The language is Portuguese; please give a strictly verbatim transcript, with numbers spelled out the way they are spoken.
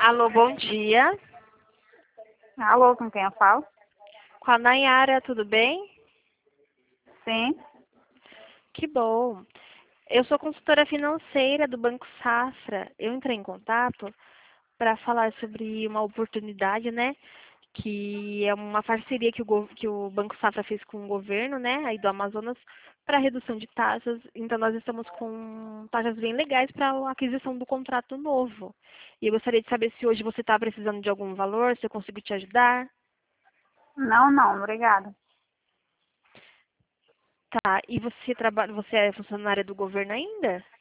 Alô, bom dia. Alô, com quem eu falo? Com a Nayara, tudo bem? Sim. Que bom. Eu sou consultora financeira do Banco Safra. Eu entrei em contato para falar sobre uma oportunidade, né? Que é uma parceria que o, gov- que o Banco Safra fez com o governo, né? Aí do Amazonas, para redução de taxas. Então, nós estamos com taxas bem legais para a aquisição do contrato novo. E eu gostaria de saber se hoje você está precisando de algum valor, se eu consigo te ajudar. Não, não, obrigada. Tá, e você trabalha, você é funcionária do governo ainda?